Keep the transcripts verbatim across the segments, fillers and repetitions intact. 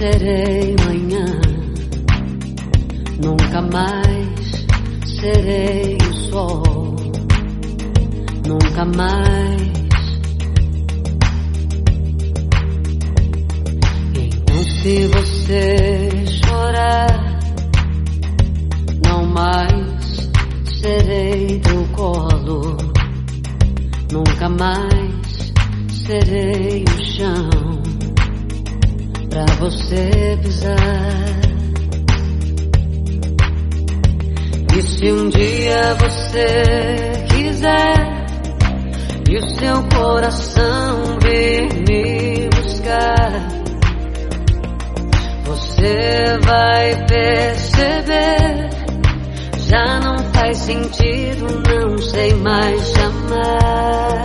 serei manhã, nunca mais serei o sol, nunca mais. Então se você chorar, não mais serei teu colo, nunca mais serei o chão pra você pisar. E se um dia você quiser e o seu coração vir me buscar, você vai perceber, já não faz sentido, não sei mais chamar.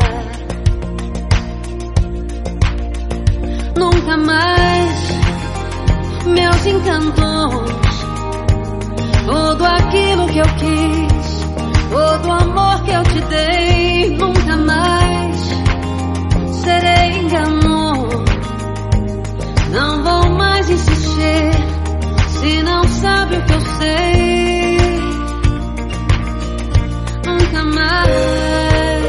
Nunca mais meus encantos, tudo aquilo que eu quis, todo o amor que eu te dei, nunca mais serei engano. Não vou mais insistir se não sabe o que eu sei. Nunca mais,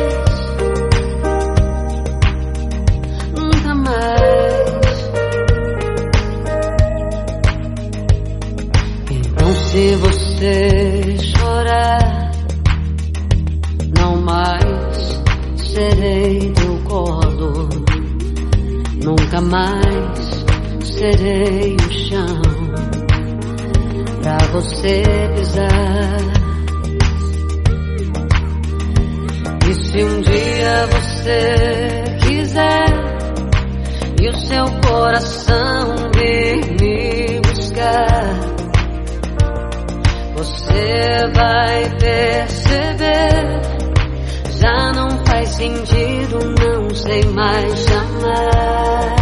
nunca mais. Então se você chorar, não mais serei teu colo, nunca mais serei o chão pra você pisar. E se um dia você quiser e o seu coração vir me buscar, você vai perceber, já não faz sentido, não sei mais chamar.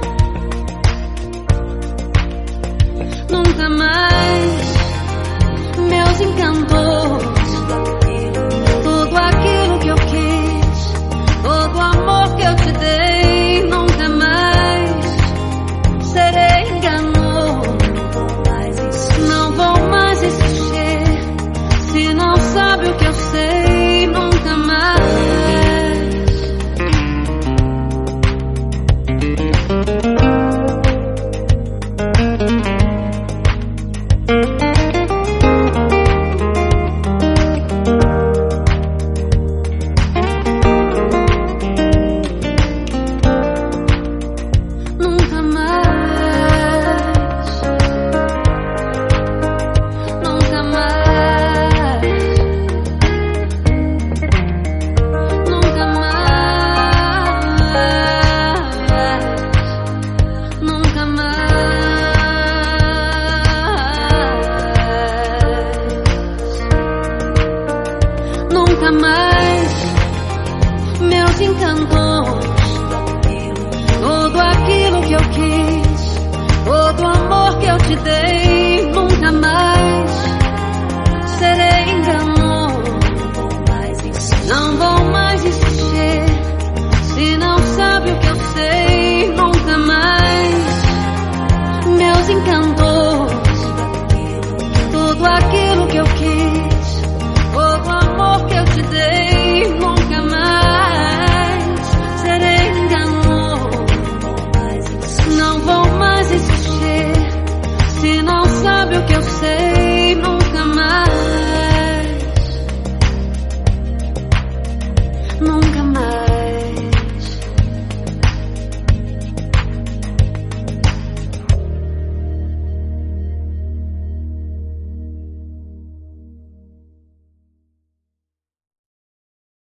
Nunca mais meus encantos, tudo aquilo que eu quis, todo o amor que eu te dei, nunca mais serei engano. Não vou mais insistir se não sabe o que eu sei, nunca mais. Nunca mais meus encantos, tudo aquilo que eu quis, todo o amor que eu te dei,